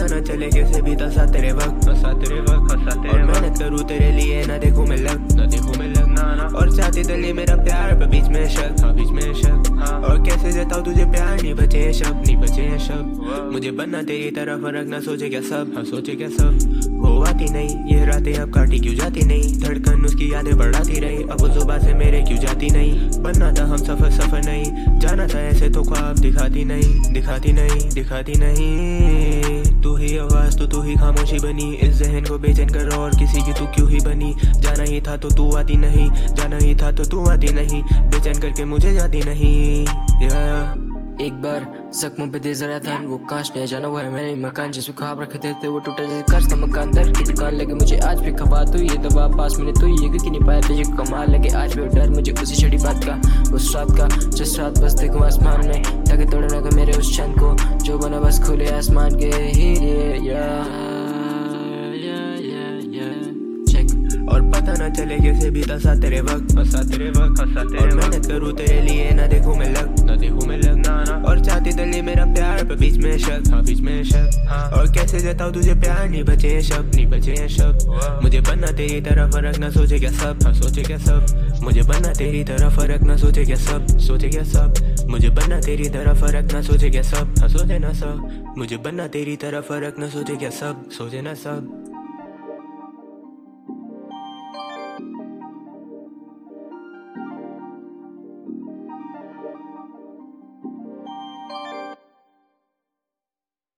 न चले कैसे बीता सा तेरे वक्त, और मेहनत करूँ तेरे लिए ना देखूं मैं लग, और चाहती दिली मेरा प्यार पर बीच में शक, और कैसे देता हूँ तुझे प्यार नहीं बचे शब्द, मुझे बनना तेरी तरह फर्क ना सोचे क्या सब, वो आती नहीं ये रातें अब काटी क्यों जाती नहीं, धड़कन उसकी यादें बढ़ाती रही अब वो जुबान से मेरे क्यों जाती नहीं, बनना था हम सफर नहीं, जाना था ऐसे तो ख्वाब दिखाती नहीं, तू ही आवाज तो तू ही खामोशी बनी, इस जहन को बेचैन कर और किसी की तू क्यों ही बनी, जाना ही था तो तू आती नहीं, बेचैन करके मुझे जाती नहीं, एक बार जख्मों पे दे जरा था वो काश नहीं जाना हुआ है मैंने मकान जिसमें ख्वाब रखे थे वो टूटा जैसे कर्ज का मकान, दर की दुकान लगे मुझे आज भी खबा, तू ये दबा पास मैंने तू ये क्योंकि नहीं पाया तुझे कमाल लगे आज भी डर मुझे उसी छड़ी बात का, उस रात का जिस रात बस देखूं आसमान में ताकि तोड़ना का मेरे उस चंद को जो बना बस खुले आसमान के हीरे और पता न चले कैसे बीता सा तेरे वक्त, और मेहनत करूँ तेरे लिए ना देखूं मैं लग, और चाहती दिली मेरा प्यार पर बीच में शक, और कैसे देता हूँ तुझे प्यार नहीं बचे शब्द, मुझे बनना तेरी तरह फर्क ना सोचे क्या सब, मुझे बनना तेरी तरह फर्क ना सोचे क्या सब, मुझे बनना तेरी तरह फर्क ना सोचे क्या सब, मुझे बनना तेरी तरह फर्क ना सोचे क्या सब, सोचे ना सब।